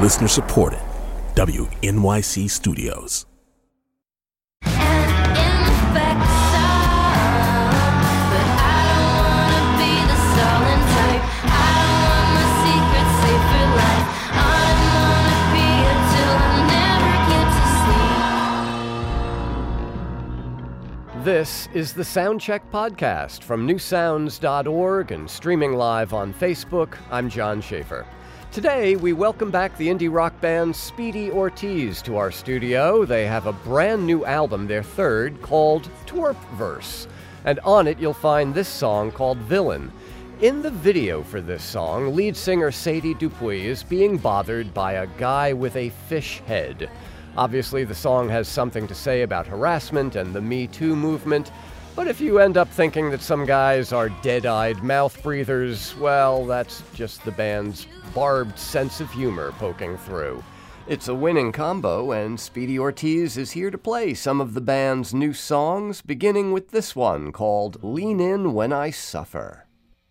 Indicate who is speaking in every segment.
Speaker 1: Listener supported. WNYC Studios.
Speaker 2: This is the Soundcheck Podcast from newsounds.org and streaming live on Facebook. I'm John Schaefer. Today, we welcome back the indie rock band Speedy Ortiz to our studio. They have a brand new album, their third, called Twerpverse. And on it, you'll find this song called Villain. In the video for this song, lead singer Sadie Dupuis is being bothered by a guy with a fish head. Obviously, the song has something to say about harassment and the Me Too movement, but if you end up thinking that some guys are dead-eyed mouth breathers, well, that's just the band's barbed sense of humor poking through. It's a winning combo, and Speedy Ortiz is here to play some of the band's new songs, beginning with this one called Lean In When I Suffer.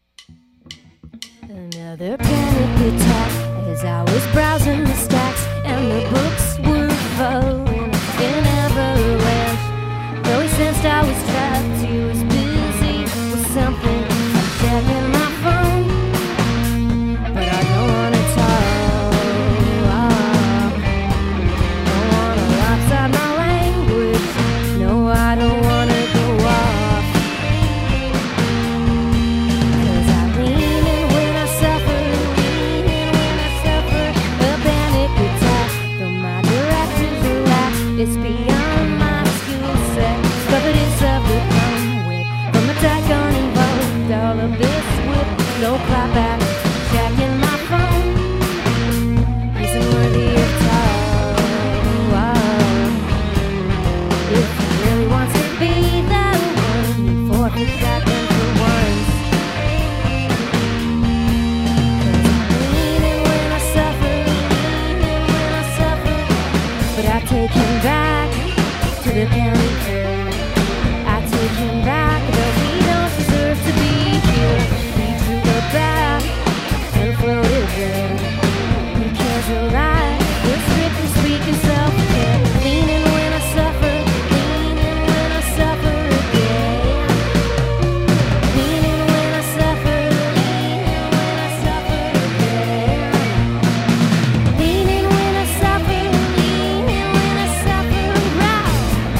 Speaker 3: Another panic attack as I was browsing the stacks and the books were falling in avalanche. Though he sensed I was trapped, he was busy with something. I'm checking my phone, but I don't want to talk. Don't want to lopside my language. No, I don't want to go off. 'Cause I lean in when I suffer, lean in when I suffer. A panic attack, though my directives relax. It's beyond my skill set, covered in self-become wit. From attack uninvolved, all of this with no clapback. Checking my phone isn't worthy of talk. If he really wants to be the one, he forfeit that then for once. 'Cause I'm leaning when I suffer, leaning when I suffer. But I take him back to the county fair. I take him back, though he don't deserve to be here. He took a bath and floated there. Who cares a lot? We're strictly speaking self-care. Leaning when I suffer, leaning when I suffer again. Leaning when I suffer, leaning when I suffer again. Leaning when I suffer, leaning when I suffer right.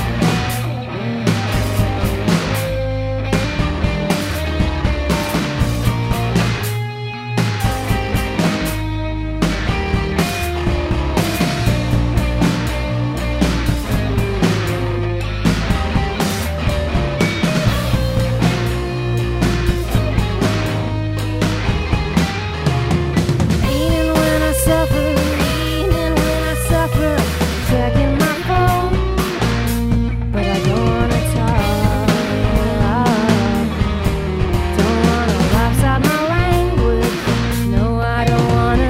Speaker 3: Leaning when I suffer, leaning when I suffer. Checking my phone, but I don't wanna talk. Don't wanna lopside my language. No, I don't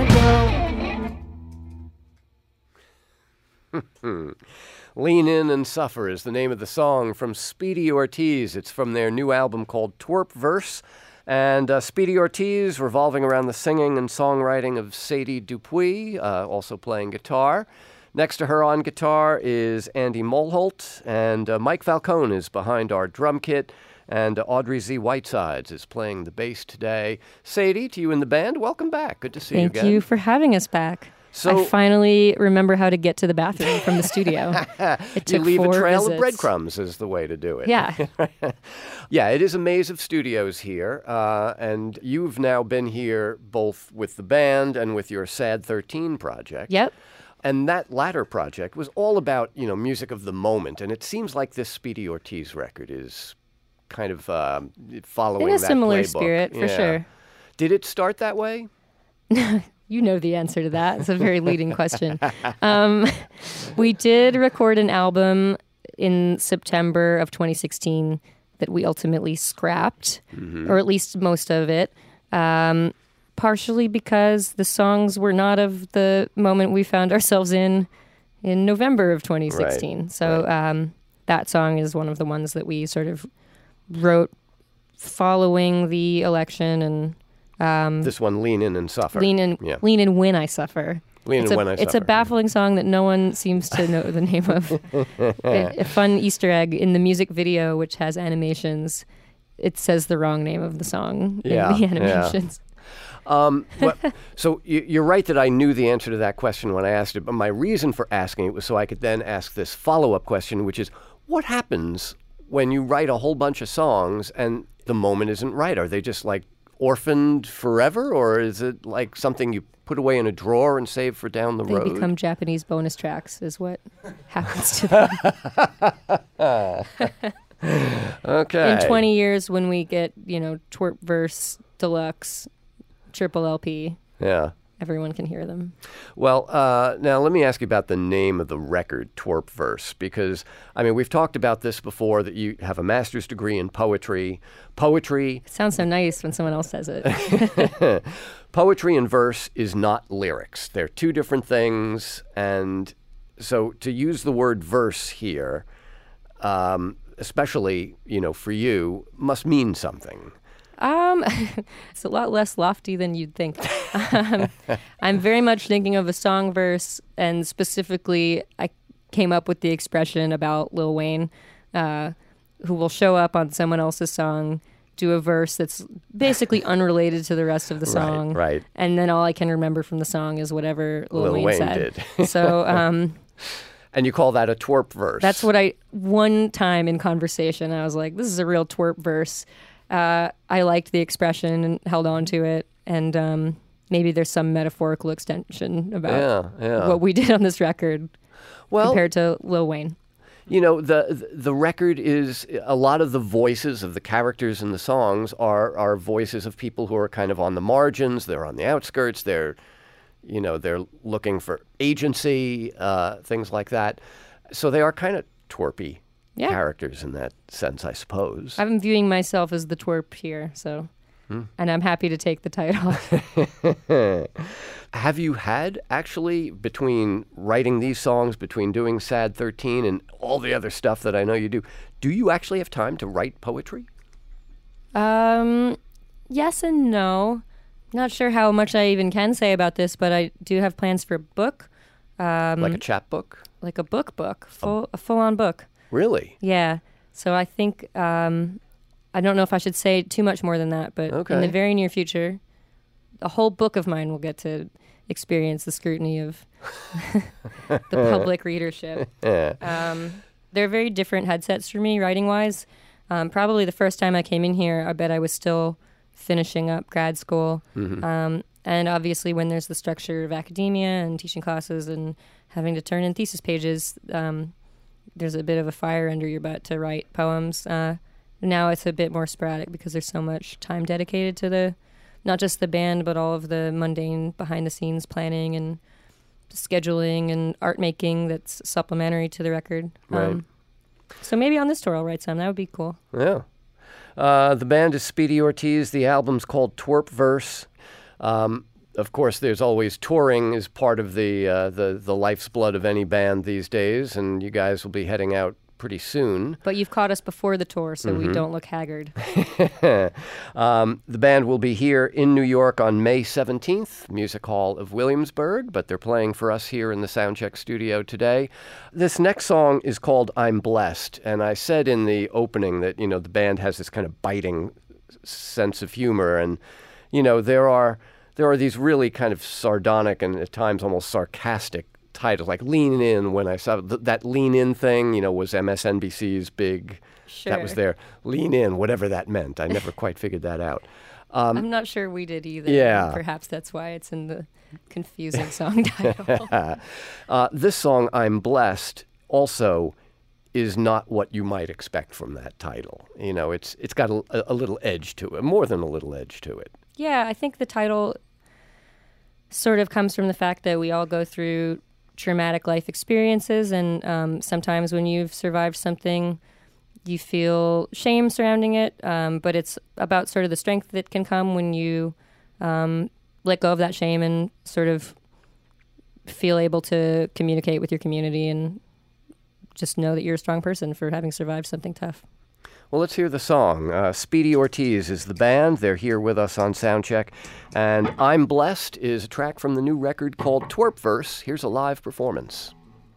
Speaker 3: wanna go.
Speaker 2: Lean In and Suffer is the name of the song from Speedy Ortiz. It's from their new album called Twerpverse. And Speedy Ortiz revolving around the singing and songwriting of Sadie Dupuis, also playing guitar. Next to her on guitar is Andy Molholt, and Mike Falcone is behind our drum kit, and Audrey Z. Whitesides is playing the bass today. Sadie, to you and the band, welcome back. Good to see you again.
Speaker 4: Thank you for having us back. I finally remember how to get to the bathroom from the studio. It took
Speaker 2: you leave
Speaker 4: 4
Speaker 2: a trail
Speaker 4: visits.
Speaker 2: of breadcrumbs is the way to do it.
Speaker 4: Yeah.
Speaker 2: Yeah, it is a maze of studios here, and you've now been here both with the band and with your Sad 13 project.
Speaker 4: Yep.
Speaker 2: And that latter project was all about, music of the moment, and it seems like this Speedy Ortiz record is kind of following
Speaker 4: In a
Speaker 2: that
Speaker 4: similar
Speaker 2: playbook.
Speaker 4: spirit, for sure.
Speaker 2: Did it start that way?
Speaker 4: You know the answer to that. It's a very leading question. We did record an album in September of 2016 that we ultimately scrapped, or at least most of it, partially because the songs were not of the moment we found ourselves in November of 2016.
Speaker 2: Right.
Speaker 4: So that song is one of the ones that we sort of wrote following the election, and
Speaker 2: this one, Lean In and Suffer.
Speaker 4: Lean in when I suffer.
Speaker 2: Lean In When I Suffer.
Speaker 4: It's a baffling song that no one seems to know the name of. A fun Easter egg in the music video, which has animations, it says the wrong name of the song in the animations.
Speaker 2: So you're right that I knew the answer to that question when I asked it, but my reason for asking it was so I could then ask this follow-up question, which is, what happens when you write a whole bunch of songs and the moment isn't right? Are they just like orphaned forever, or is it like something you put away in a drawer and save for down the road?
Speaker 4: They become Japanese bonus tracks is what happens to them.
Speaker 2: Okay.
Speaker 4: In 20 years when we get, twerp verse deluxe triple LP, everyone can hear them.
Speaker 2: Well, now let me ask you about the name of the record, Twerp Verse, because, we've talked about this before, that you have a master's degree in poetry. Poetry...
Speaker 4: It sounds so nice when someone else says it.
Speaker 2: Poetry and verse is not lyrics. They're two different things, and so to use the word verse here, especially, for you, must mean something.
Speaker 4: It's a lot less lofty than you'd think. I'm very much thinking of a song verse, and specifically, I came up with the expression about Lil Wayne, who will show up on someone else's song, do a verse that's basically unrelated to the rest of the song,
Speaker 2: right.
Speaker 4: And then all I can remember from the song is whatever Lil Wayne said.
Speaker 2: Did.
Speaker 4: So,
Speaker 2: and you call that a twerp verse?
Speaker 4: That's what one time in conversation, I was like, this is a real twerp verse. I liked the expression and held on to it, and maybe there's some metaphorical extension about what we did on this record compared to Lil Wayne.
Speaker 2: The record is, a lot of the voices of the characters in the songs are voices of people who are kind of on the margins, they're on the outskirts, they're looking for agency, things like that. So they are kind of twerpy. Characters in that sense, I suppose.
Speaker 4: I'm viewing myself as the twerp here, so, and I'm happy to take the title.
Speaker 2: Have you had, actually, between writing these songs, between doing Sad 13 and all the other stuff that I know you do you actually have time to write poetry?
Speaker 4: Yes and no. Not sure how much I even can say about this, but I do have plans for a book.
Speaker 2: Like a chapbook?
Speaker 4: Like a book, a full-on book.
Speaker 2: Really?
Speaker 4: Yeah. So I think, I don't know if I should say too much more than that, but in the very near future, a whole book of mine will get to experience the scrutiny of the public readership. They're very different headsets for me, writing-wise. Probably the first time I came in here, I bet I was still finishing up grad school. Mm-hmm. And obviously when there's the structure of academia and teaching classes and having to turn in thesis pages, there's a bit of a fire under your butt to write poems. Now it's a bit more sporadic because there's so much time dedicated to not just the band, but all of the mundane behind-the-scenes planning and scheduling and art making that's supplementary to the record.
Speaker 2: Right.
Speaker 4: So maybe on this tour I'll write some. That would be cool.
Speaker 2: Yeah. The band is Speedy Ortiz. The album's called Twerp Verse. Of course, there's always touring as part of the life's blood of any band these days, and you guys will be heading out pretty soon.
Speaker 4: But you've caught us before the tour, so we don't look haggard.
Speaker 2: The band will be here in New York on May 17th, Music Hall of Williamsburg, but they're playing for us here in the Soundcheck studio today. This next song is called I'm Blessed, and I said in the opening that, the band has this kind of biting sense of humor, and, there are these really kind of sardonic and at times almost sarcastic titles, like Lean In When I Saw that Lean In thing, was MSNBC's big, that was their Lean In, whatever that meant. I never quite figured that out.
Speaker 4: I'm not sure we did either.
Speaker 2: Yeah.
Speaker 4: Perhaps that's why it's in the confusing song title.
Speaker 2: This song, I'm Blessed, also is not what you might expect from that title. It's got a little edge to it, more than a little edge to it.
Speaker 4: Yeah, I think the title sort of comes from the fact that we all go through traumatic life experiences, and sometimes when you've survived something, you feel shame surrounding it, but it's about sort of the strength that can come when you let go of that shame and sort of feel able to communicate with your community and just know that you're a strong person for having survived something tough.
Speaker 2: Well, let's hear the song. Speedy Ortiz is the band. They're here with us on Soundcheck. And I'm Blessed is a track from the new record called Twerp Verse. Here's a live performance.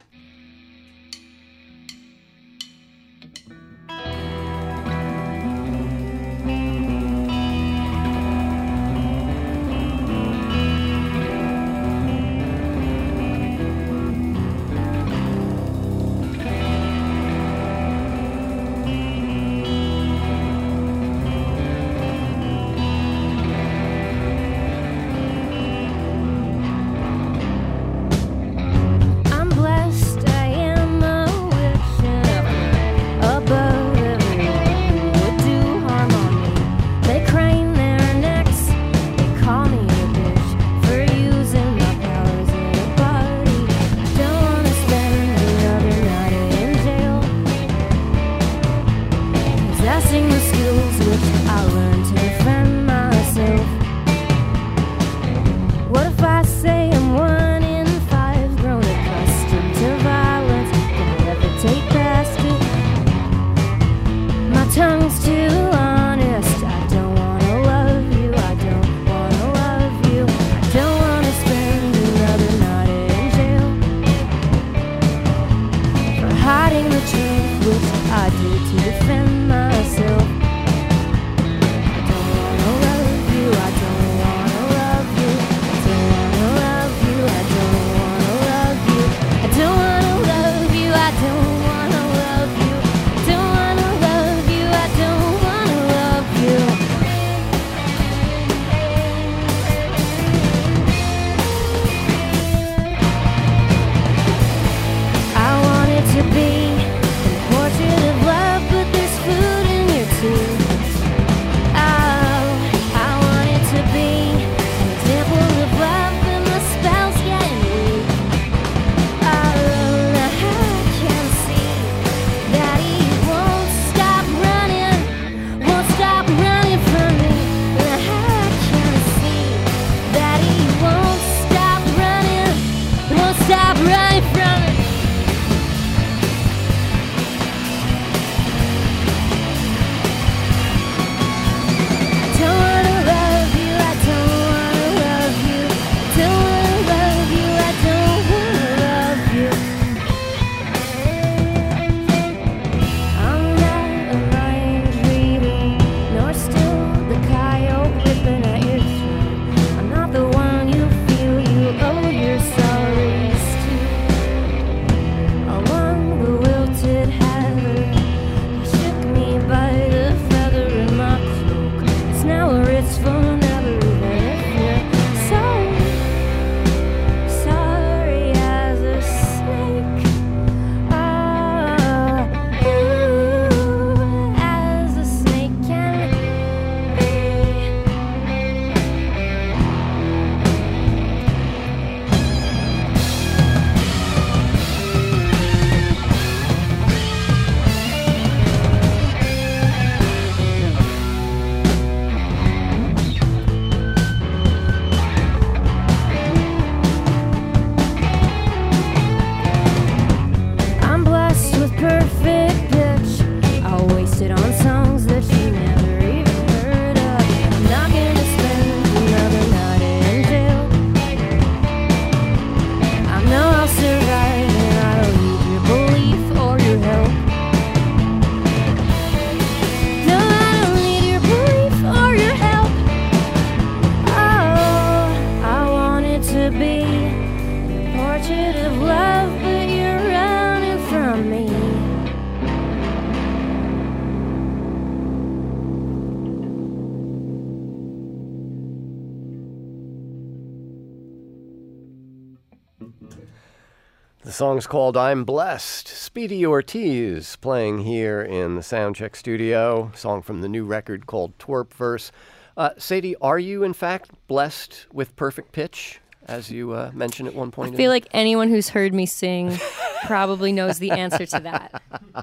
Speaker 2: The song's called I'm Blessed. Speedy Ortiz playing here in the Soundcheck studio. Song from the new record called Twerp Verse. Sadie, are you in fact blessed with perfect pitch, as you mentioned at one point?
Speaker 4: I feel like anyone who's heard me sing probably knows the answer to that.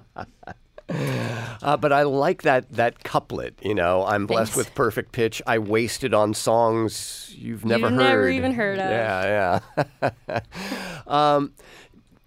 Speaker 2: But I like that couplet, you know, I'm blessed
Speaker 4: Thanks.
Speaker 2: with perfect pitch. I wasted on songs you've never heard.
Speaker 4: Never even heard of.
Speaker 2: Yeah.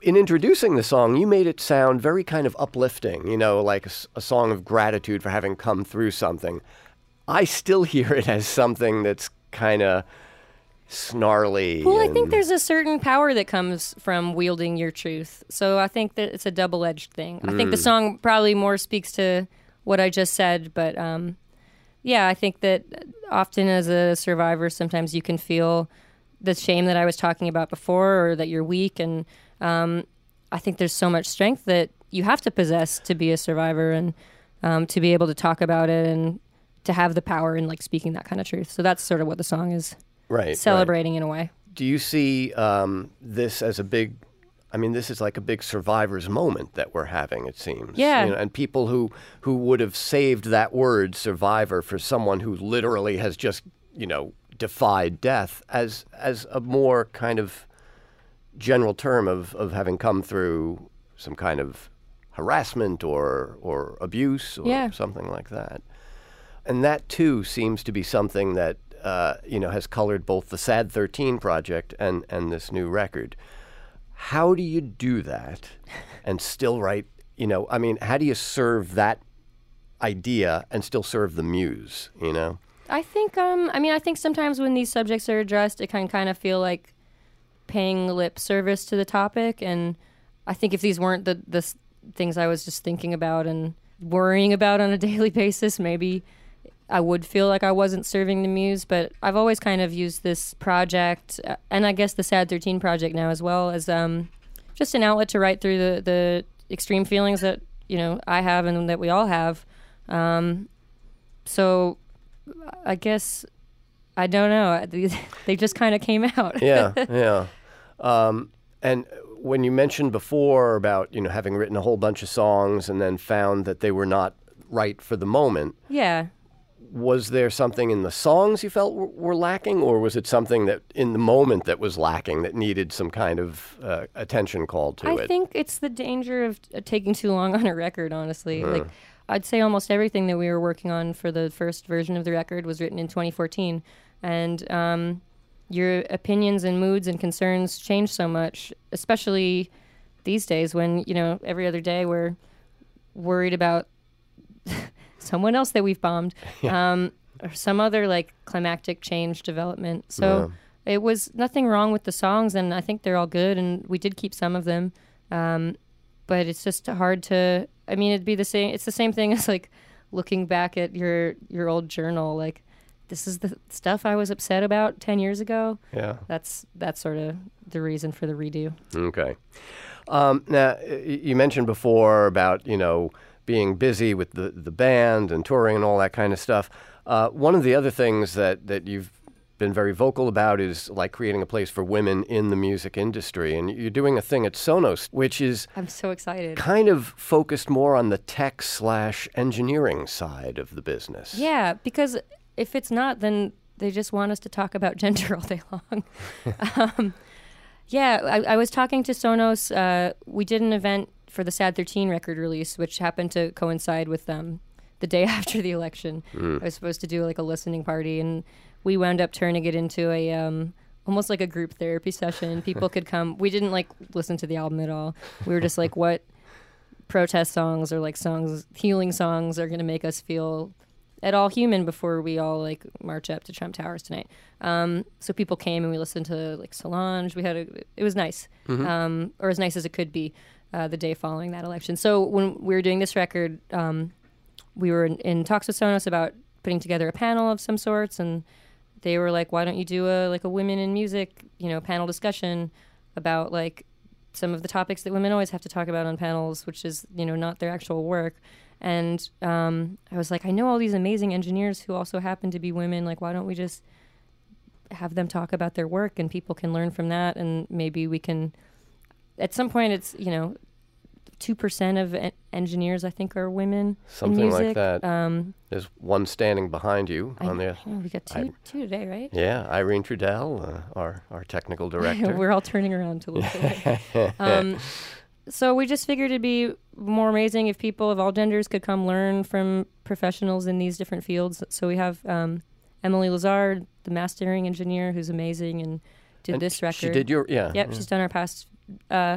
Speaker 2: In introducing the song, you made it sound very kind of uplifting, like a song of gratitude for having come through something. I still hear it as something that's kind of snarly.
Speaker 4: Well, I think there's a certain power that comes from wielding your truth. So I think that it's a double-edged thing. I think the song probably more speaks to what I just said, but yeah, I think that often as a survivor, sometimes you can feel the shame that I was talking about before, or that you're weak, and I think there's so much strength that you have to possess to be a survivor, and to be able to talk about it and to have the power in like speaking that kind of truth. So that's sort of what the song is celebrating in a way.
Speaker 2: Do you see this as this is like a big survivor's moment that we're having, it seems.
Speaker 4: Yeah.
Speaker 2: And people who would have saved that word survivor for someone who literally has just, defied death as a more kind of general term of having come through some kind of harassment or abuse or something like that. And that, too, seems to be something that, has colored both the Sad 13 project and this new record. How do you do that and still write, how do you serve that idea and still serve the muse,
Speaker 4: I think, I think sometimes when these subjects are addressed, it can kind of feel like paying lip service to the topic. And I think if these weren't the things I was just thinking about and worrying about on a daily basis, maybe I would feel like I wasn't serving the muse. But I've always kind of used this project, and I guess the Sad 13 project now as well, as just an outlet to write through the extreme feelings that, I have and that we all have. So I guess, I don't know. They just kind of came out.
Speaker 2: Yeah. And when you mentioned before about, having written a whole bunch of songs and then found that they were not right for the moment.
Speaker 4: Yeah.
Speaker 2: Was there something in the songs you felt were lacking, or was it something that in the moment that was lacking that needed some kind of attention called to it?
Speaker 4: I think it's the danger of taking too long on a record, honestly. Like, I'd say almost everything that we were working on for the first version of the record was written in 2014. And your opinions and moods and concerns change so much, especially these days when, every other day we're worried about someone else that we've bombed, or some other like climactic change development. So it was nothing wrong with the songs, and I think they're all good, and we did keep some of them. But it's just hard to, it'd be the same. It's the same thing as like looking back at your old journal. Like, this is the stuff I was upset about 10 years ago.
Speaker 2: Yeah.
Speaker 4: That's sort of the reason for the redo.
Speaker 2: Okay. Now, you mentioned before about, being busy with the band and touring and all that kind of stuff. One of the other things that you've been very vocal about is like creating a place for women in the music industry. And you're doing a thing at Sonos, which is...
Speaker 4: I'm so excited.
Speaker 2: ...kind of focused more on the tech/engineering side of the business.
Speaker 4: Yeah, because if it's not, then they just want us to talk about gender all day long. I was talking to Sonos. We did an event for the Sad 13 record release, which happened to coincide with the day after the election. I was supposed to do like a listening party, and we wound up turning it into a almost like a group therapy session. People could come. We didn't like listen to the album at all. We were just like, what protest songs or like healing songs are going to make us feel at all human before we all like march up to Trump Towers tonight. So people came and we listened to like Solange. It was nice, or as nice as it could be. The day following that election. So when we were doing this record, we were in talks with Sonos about putting together a panel of some sorts, and they were like, "Why don't you do a women in music, panel discussion about like some of the topics that women always have to talk about on panels, which is not their actual work." And I was like, I know all these amazing engineers who also happen to be women. Like, why don't we just have them talk about their work and people can learn from that, and maybe we can. At some point, it's 2% of engineers I think are women.
Speaker 2: Something
Speaker 4: in music.
Speaker 2: like that. There's one standing behind you on there.
Speaker 4: We got two today, right?
Speaker 2: Yeah, Irene Trudell, our technical director.
Speaker 4: We're all turning around to look at it. So we just figured it'd be more amazing if people of all genders could come learn from professionals in these different fields. So we have Emily Lazard, the mastering engineer, who's amazing and did this record.
Speaker 2: She did Yep,
Speaker 4: she's done our past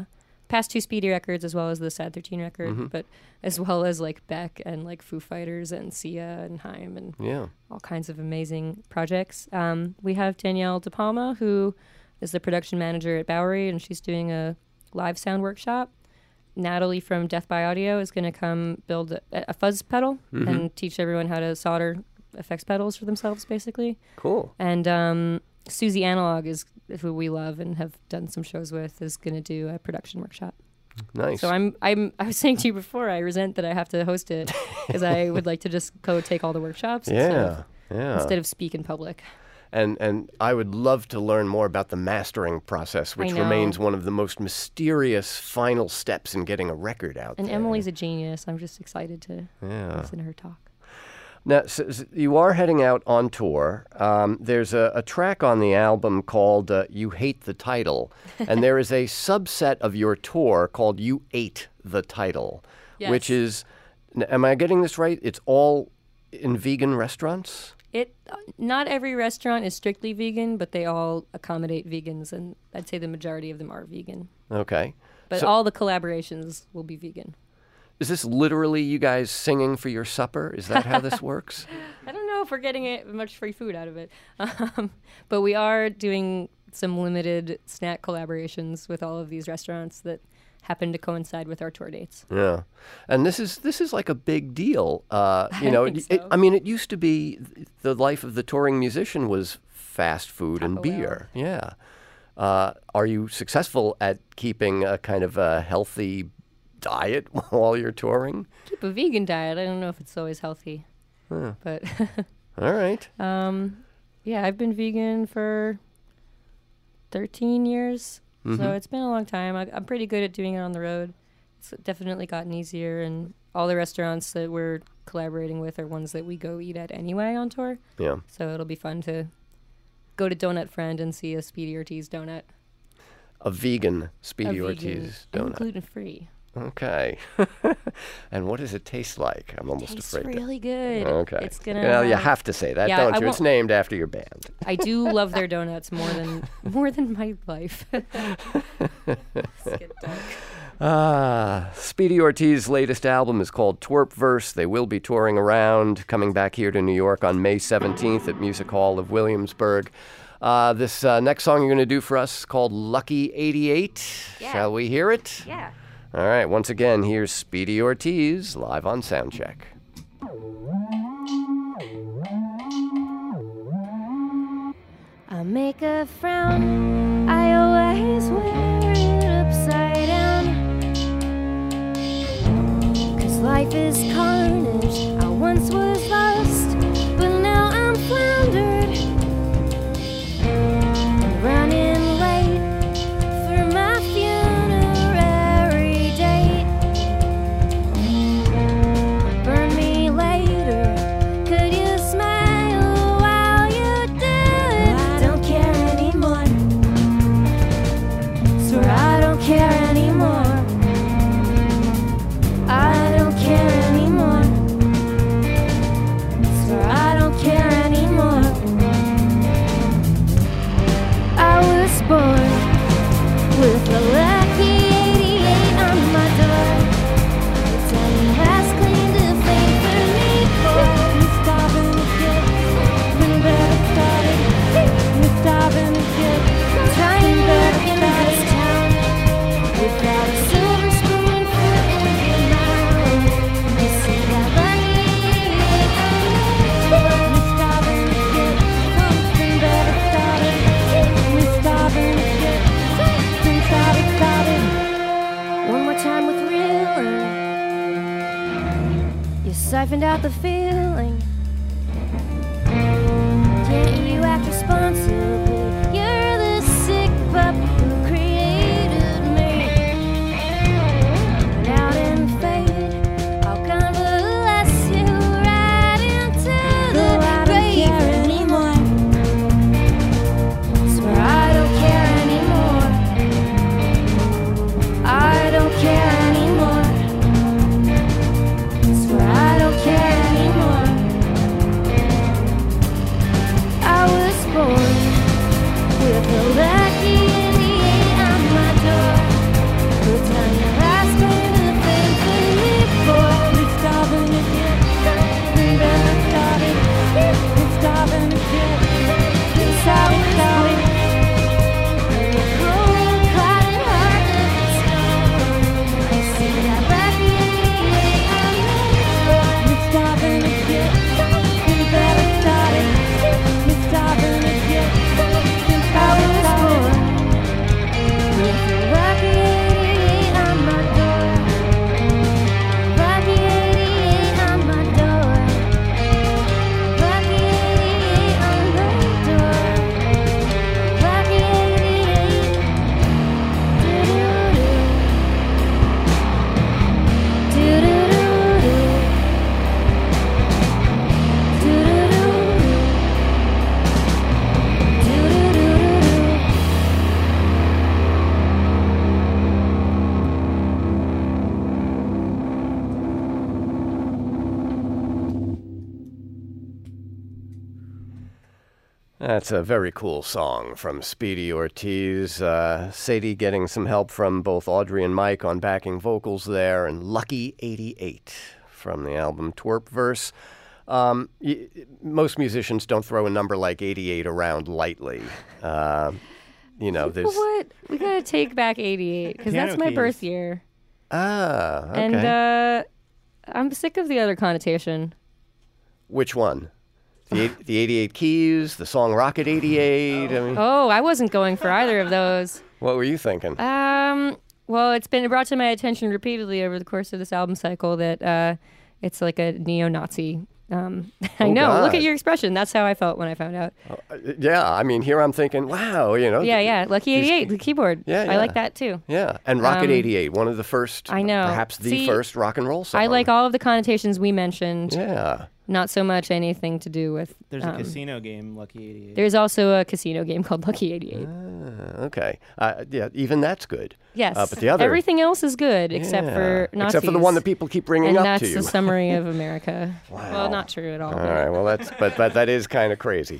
Speaker 4: past 2 Speedy records as well as the Sad 13 record, but as well as like Beck and like Foo Fighters and Sia and Haim and all kinds of amazing projects. We have Danielle De Palma, who is the production manager at Bowery, and she's doing a live sound workshop. Natalie from Death by Audio is going to come build a fuzz pedal and teach everyone how to solder effects pedals for themselves, basically.
Speaker 2: Cool.
Speaker 4: And Susie Analog is who we love and have done some shows with, is going to do a production workshop.
Speaker 2: Nice.
Speaker 4: So I was saying to you before, I resent that I have to host it because I would like to just go take all the workshops instead of speak in public.
Speaker 2: And I would love to learn more about the mastering process, which remains one of the most mysterious final steps in getting a record out
Speaker 4: and
Speaker 2: there.
Speaker 4: Emily's a genius. I'm just excited to listen to her talk.
Speaker 2: Now, so you are heading out on tour. There's a track on the album called You Hate the Title, and there is a subset of your tour called You Ate the Title, which is, am I getting this right? It's all in vegan restaurants?
Speaker 4: Not every restaurant is strictly vegan, but they all accommodate vegans, and I'd say the majority of them are vegan.
Speaker 2: Okay.
Speaker 4: But all the collaborations will be vegan.
Speaker 2: Is this literally you guys singing for your supper? Is that how this works?
Speaker 4: I don't know if we're getting much free food out of it. But we are doing some limited snack collaborations with all of these restaurants that happen to coincide with our tour dates.
Speaker 2: Yeah. And this is like a big deal. You know,
Speaker 4: think so.
Speaker 2: It used to be the life of the touring musician was fast food and beer. Yeah. Are you successful at keeping a kind of a healthy diet while you're touring?
Speaker 4: Keep a vegan diet. I don't know if it's always healthy. But
Speaker 2: all right.
Speaker 4: Yeah, I've been vegan for 13 years. So it's been a long time. I'm pretty good at doing it on the road. It's definitely gotten easier, and all the restaurants that we're collaborating with are ones that we go eat at anyway on tour.
Speaker 2: Yeah.
Speaker 4: So it'll be fun to go to Donut Friend and see a Speedy Ortiz donut.
Speaker 2: A vegan Speedy Ortiz donut.
Speaker 4: And gluten-free.
Speaker 2: Okay. And what does it taste like? I'm almost afraid.
Speaker 4: It's really good.
Speaker 2: Okay.
Speaker 4: It's gonna.
Speaker 2: Well, you have to say that, don't you? It's named after your band.
Speaker 4: I do love their donuts more than my life. Let's get dark.
Speaker 2: Speedy Ortiz's latest album is called Twerpverse. They will be touring around, coming back here to New York on May 17th at Music Hall of Williamsburg. This next song you're going to do for us is called Lucky 88.
Speaker 4: Yeah.
Speaker 2: Shall we hear it?
Speaker 4: Yeah.
Speaker 2: All right, once again, here's Speedy Ortiz live on Soundcheck.
Speaker 3: I make a frown, I always wear it upside down. 'Cause life is carnage, I once was lost, but now I'm floundered. Running late for my funerary date. Burn me later, could you smile while you do it? I don't care anymore. Swear I don't care anymore. I don't care anymore. Swear I don't care anymore. I was born with a lucky 88 on my door. The time has claimed to favor me for stopping to get when better started. Stopping to get trying better in this town without a silver spoon for every mouth. You see that lucky 88 stopping to get something better started. Stopping to get something started. One more time with reeling. You siphoned out the feeling. Can't you act responsibly? You're the sick pup who created me. And out in fate, I'll convalesce you right into the grave anymore. Swear I don't care anymore. I don't care anymore. Swear I don't care anymore. I was born with a lucky 88 on my door. The time
Speaker 2: That's a very cool song from Speedy Ortiz. Sadie getting some help from both Audrey and Mike on backing vocals there, and Lucky 88 from the album Twerpverse. Most musicians don't throw a number like 88 around lightly. There's...
Speaker 4: What? We gotta take back 88, because that's my birth year.
Speaker 2: Ah, okay.
Speaker 4: And I'm sick of the other connotation.
Speaker 2: Which one? The 88 Keys, the song Rocket 88. I mean,
Speaker 4: Oh, I wasn't going for either of those.
Speaker 2: what were you thinking?
Speaker 4: Well, it's been brought to my attention repeatedly over the course of this album cycle that it's like a neo-Nazi. I know.
Speaker 2: God.
Speaker 4: Look at your expression. That's how I felt when I found out.
Speaker 2: Yeah, I mean, here I'm thinking, wow,
Speaker 4: Yeah. Lucky 88, the keyboard.
Speaker 2: Yeah,
Speaker 4: I like that too.
Speaker 2: Yeah, and Rocket 88, one of the first,
Speaker 4: I know.
Speaker 2: perhaps the
Speaker 4: See,
Speaker 2: first rock and roll song.
Speaker 4: I like all of the connotations we mentioned.
Speaker 2: Yeah.
Speaker 4: Not so much anything to do with...
Speaker 5: There's a casino game, Lucky 88.
Speaker 4: There's also a casino game called Lucky 88.
Speaker 2: Okay. Yeah, even that's good.
Speaker 4: Yes.
Speaker 2: But the other...
Speaker 4: Everything else is good except for Nazis.
Speaker 2: Except for the one that people keep bringing
Speaker 4: and
Speaker 2: up
Speaker 4: that's
Speaker 2: to you.
Speaker 4: the summary of America.
Speaker 2: Wow.
Speaker 4: Well, not true at all.
Speaker 2: All right, well, but that is kind of crazy.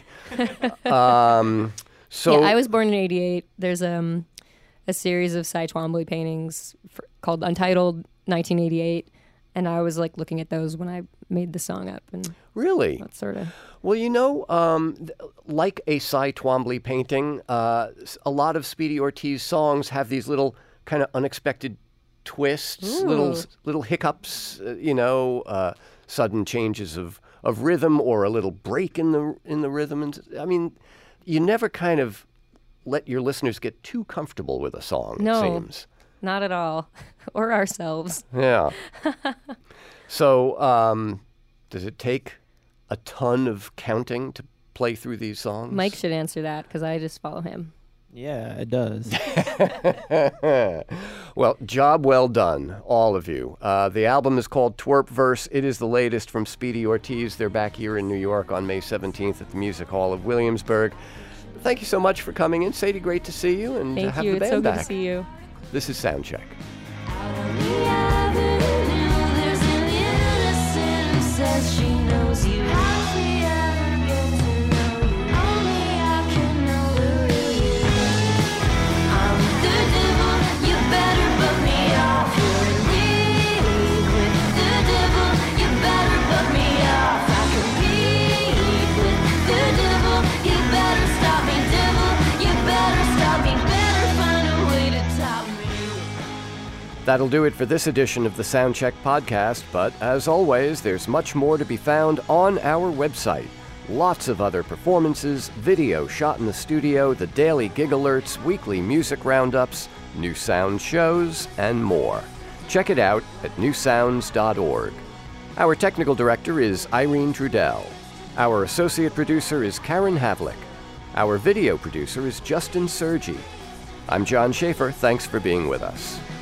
Speaker 2: So
Speaker 4: I was born in 88. There's a series of Cy Twombly paintings called Untitled 1988. And I was like looking at those when I made the song up. And
Speaker 2: really?
Speaker 4: that sort of...
Speaker 2: Well, like a Cy Twombly painting, a lot of Speedy Ortiz songs have these little kind of unexpected twists, little hiccups, sudden changes of rhythm or a little break in the rhythm. And I mean, you never kind of let your listeners get too comfortable with a song,
Speaker 4: No.
Speaker 2: it seems.
Speaker 4: Not at all. Or ourselves.
Speaker 2: Yeah. So, does it take a ton of counting to play through these songs?
Speaker 4: Mike should answer that because I just follow him.
Speaker 5: Yeah, it does.
Speaker 2: Well, job well done, all of you. The album is called Twerpverse. It is the latest from Speedy Ortiz. They're back here in New York on May 17th at the Music Hall of Williamsburg. Thank you so much for coming in. Sadie, great to see you, and
Speaker 4: Thank
Speaker 2: have
Speaker 4: you.
Speaker 2: the
Speaker 4: It's
Speaker 2: band
Speaker 4: so
Speaker 2: back.
Speaker 4: good to see you.
Speaker 2: This is Soundcheck.
Speaker 3: Says she knows you. How we ever get to know you? Only I can know the real you. I'm the devil, you better put me off. You're in league with the devil, you better put me off. I compete with the devil, you better stop me, devil. You better stop me, better find a way to top me.
Speaker 2: That'll do it for this edition of the Soundcheck podcast, but as always, there's much more to be found on our website. Lots of other performances, video shot in the studio, the daily gig alerts, weekly music roundups, new sound shows, and more. Check it out at newsounds.org. Our technical director is Irene Trudell. Our associate producer is Karen Havlick. Our video producer is Justin Sergi. I'm John Schaefer. Thanks for being with us.